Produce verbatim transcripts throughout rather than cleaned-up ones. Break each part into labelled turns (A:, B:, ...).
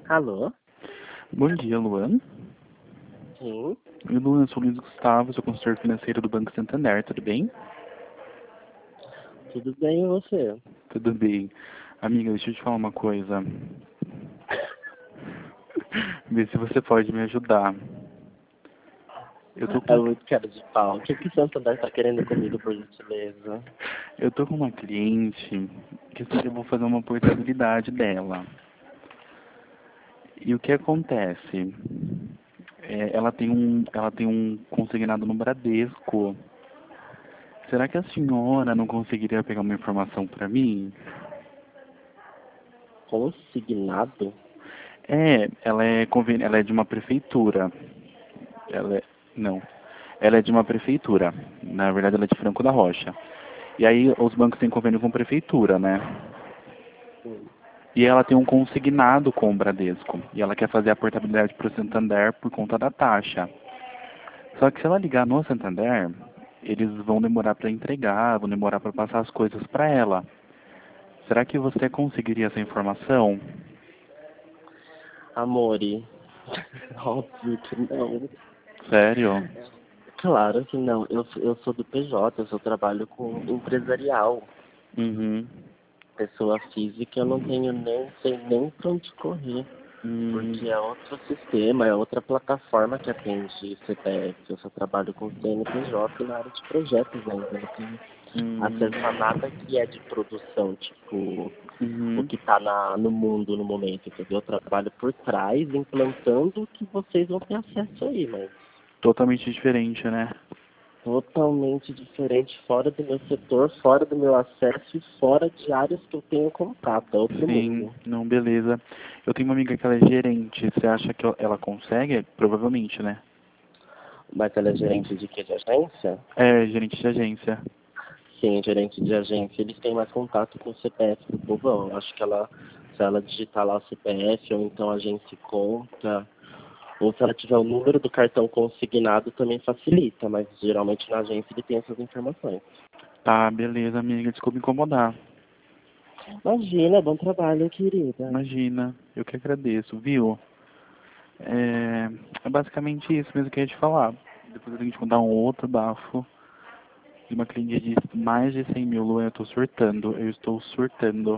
A: Alô?
B: Bom dia, Luan.
A: Sim.
B: Oi, Luan, eu sou o Luiz Gustavo, sou consultor financeiro do Banco Santander, tudo bem?
A: Tudo bem e você?
B: Tudo bem. Amiga, deixa eu te falar uma coisa. Vê se você pode me ajudar. Eu tô
A: É
B: com,
A: muito cara de pau. O que que o Santander tá querendo comigo, por gentileza?
B: eu tô com uma cliente que eu vou fazer uma portabilidade dela. E o que acontece? É, ela tem um, ela tem um consignado no Bradesco. Será que a senhora não conseguiria pegar uma informação para mim?
A: Consignado?
B: É, ela é conven... ela é de uma prefeitura. Ela é... Não. Ela é de uma prefeitura. Na verdade, ela é de Franco da Rocha. E aí, os bancos têm convênio com prefeitura, né?
A: Hum.
B: E ela tem um consignado com o Bradesco. E ela quer fazer a portabilidade para o Santander por conta da taxa. Só que se ela ligar no Santander, eles vão demorar para entregar, vão demorar para passar as coisas para ela. Será que você conseguiria essa informação?
A: Amore. Óbvio que não.
B: Sério?
A: Claro que não. Eu, eu sou do P J, eu só trabalho com empresarial.
B: Uhum.
A: Pessoa física eu não tenho nem, sei nem pra onde correr.
B: Hum.
A: Porque é outro sistema, é outra plataforma que atende C P F. Eu só trabalho com C N P J na área de projetos ainda. Eu não tenho
B: Hum.
A: acesso a nada que é de produção, tipo, o
B: Uhum.
A: que está no mundo no momento, entendeu? Eu trabalho por trás, implantando o que vocês vão ter acesso aí, mas
B: Totalmente diferente, né?
A: totalmente diferente, fora do meu setor, fora do meu acesso e fora de áreas que eu tenho contato, é outro
B: Sim,
A: mundo.
B: não, beleza. Eu tenho uma amiga que ela é gerente. Você acha que ela consegue? Provavelmente, né?
A: Mas ela é gerente de quê? De agência?
B: É, gerente de agência.
A: Sim, gerente de agência, eles têm mais contato com o C P F do povão. Eu acho que ela, se ela digitar lá o C P F ou então agência e conta, ou se ela tiver o número do cartão consignado, também facilita, mas geralmente na agência ele tem essas informações.
B: Tá, beleza, amiga. Desculpa incomodar.
A: Imagina, bom trabalho, querida.
B: Imagina, eu que agradeço, viu? É, é basicamente isso mesmo que eu ia te falar. Depois eu tenho que te contar um outro bafo de uma cliente de mais de cem mil, Luan. Eu tô surtando, eu estou surtando.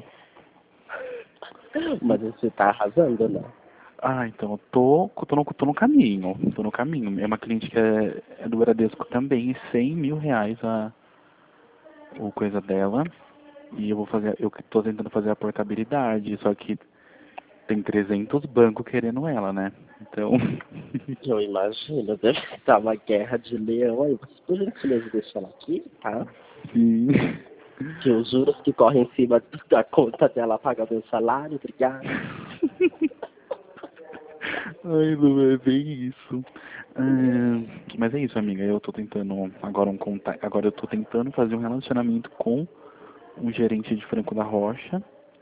A: Mas você tá arrasando, né?
B: Ah, então eu tô, tô, no, tô no caminho, tô no caminho. É uma cliente que é, é do Bradesco também, cem mil reais a, o coisa dela. E eu vou fazer, eu que tô tentando fazer a portabilidade, só que tem trezentos bancos querendo ela, né? Então,
A: Eu imagino, deve estar uma guerra de leão aí. Você, por gentileza, deixa ela aqui, tá?
B: sim.
A: Que os juros que correm em cima da conta dela pagam meu salário, obrigado.
B: Ai, Lu, é bem isso. Ah, mas é isso, amiga. Eu tô tentando agora um contato. Agora eu tô tentando fazer um relacionamento com um gerente de Franco da Rocha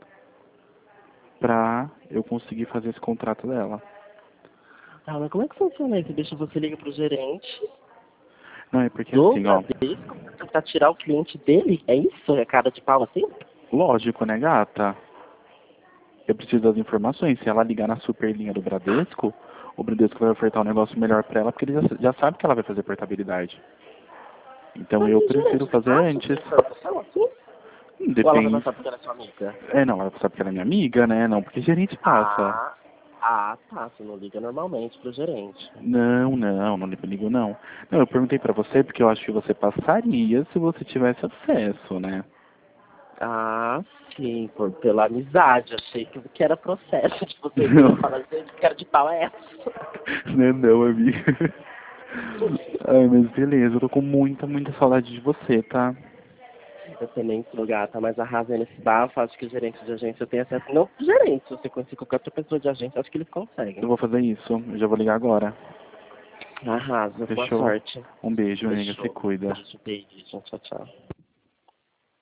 B: pra eu conseguir fazer esse contrato dela.
A: Ah, mas como é que funciona isso? Deixa você liga pro gerente
B: Não, é porque
A: do
B: assim, ó.
A: Bradesco pra tentar tirar o cliente dele? É isso? É cara de pau assim?
B: Lógico, né, gata? Eu preciso das informações. Se ela ligar na superlinha do Bradesco, o Bradesco vai ofertar um negócio melhor pra ela, porque ele já, já sabe que ela vai fazer portabilidade. Então
A: Mas
B: eu
A: o
B: prefiro
A: gerente
B: fazer
A: passa essa
B: antes.
A: informação assim?
B: Hum,
A: Ou ela vai
B: Depende.
A: passar porque ela é sua amiga?
B: É, não, ela sabe porque ela é minha amiga, né? Não, porque gerente passa.
A: Ah, ah, tá. Você não liga normalmente pro gerente.
B: Não, não, não ligo não. Não, eu perguntei pra você porque eu acho que você passaria se você tivesse acesso, né?
A: Ah, sim, por, pela amizade. Achei que, que era processo de você virar
B: Não,
A: e falar, gente, que cara de pau é essa?
B: não é não, amiga. Ai, mas beleza, eu tô com muita, muita saudade de você, tá?
A: Eu também sou gata, mas arrasa nesse bafo. Acho que o gerente de agência tem acesso. Não o gerente, se você conhecer qualquer outra pessoa de agência, acho que eles
B: Eu
A: conseguem.
B: vou fazer isso, eu já vou ligar agora.
A: Arrasa, boa
B: Fechou?
A: sorte.
B: Um beijo, amiga, se
A: Fechou.
B: cuida.
A: Beijo, beijo. Tchau, tchau.